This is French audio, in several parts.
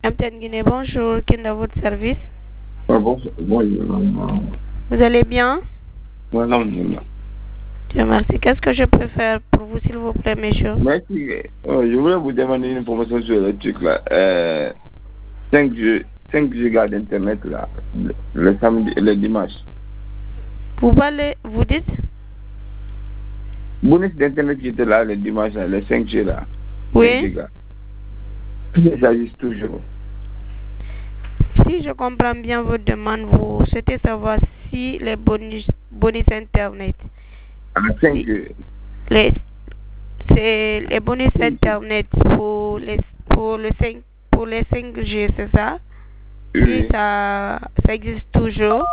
Captain Guinée, bonjour, qui est dans votre service? Bonjour. Vous allez bien? Voilà, Dieu merci. Qu'est-ce que je peux faire pour vous, s'il vous plaît, monsieur? merci. Je voulais vous demander une information sur le truc là. 5 gigas d'internet là, le samedi et le dimanche. Vous dites? Bonus d'internet qui était là le dimanche, là, les 5 G là. Oui. 5 gigas. Ça existe toujours. Si je comprends bien votre demande, vous souhaitez savoir si les bonus internet, À 5 si G. c'est les bonus internet pour les 5G, c'est ça? Si Oui. ça existe toujours.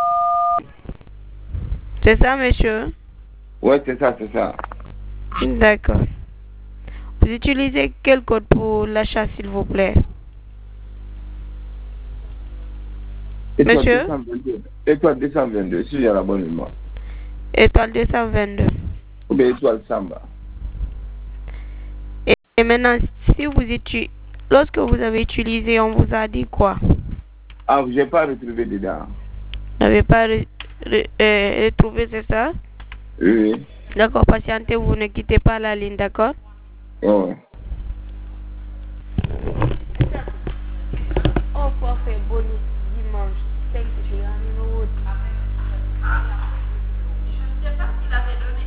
C'est ça, monsieur? Ouais, c'est ça, c'est ça. D'accord. Vous utilisez quel code pour l'achat, s'il vous plaît? Monsieur? Étoile 222, si j'ai l'abonnement. Étoile 222. Ou bien étoile Samba. Et maintenant, lorsque vous avez utilisé, on vous a dit quoi? Ah, j'ai pas retrouvé dedans. Vous n'avez pas retrouvé, c'est ça? Oui. D'accord, patientez, vous ne quittez pas la ligne, d'accord? Ouais. Oh, forfait bonus dimanche 5 juillet, numéro. Je ne sais pas s'il avait donné.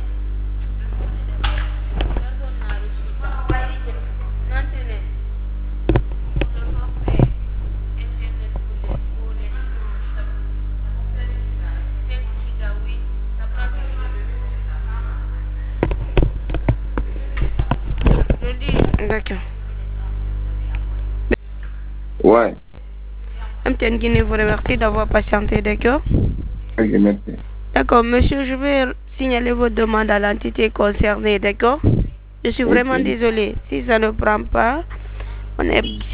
D'accord. Ouais. MTN Guinée vous remercie d'avoir patienté, d'accord? Ok, merci. D'accord, monsieur, je vais signaler votre demande à l'entité concernée, d'accord? Je suis vraiment désolée. Si ça ne prend pas, en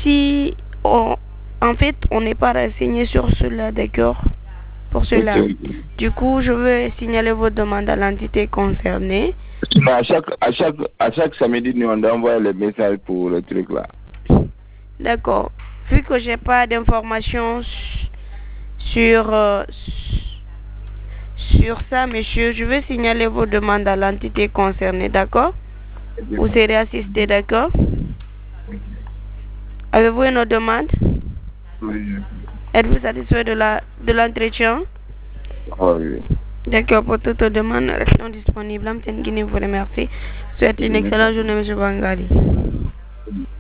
fait, on n'est pas renseigné sur cela, d'accord? Pour cela. Ok. Du coup, je vais signaler votre demande à l'entité concernée. Mais à chaque samedi, nous on envoie les messages pour le truc là. D'accord. Vu que j'ai pas d'informations sur ça, monsieur, je vais signaler vos demandes à l'entité concernée, d'accord? Vous serez assisté, d'accord? Avez-vous une autre demande? Oui. Êtes-vous satisfait de l'entretien? Ah oui. D'accord, pour toute demande, restons disponibles. Amten Guinée vous remercie. Souhaite une excellente journée, monsieur Bangali.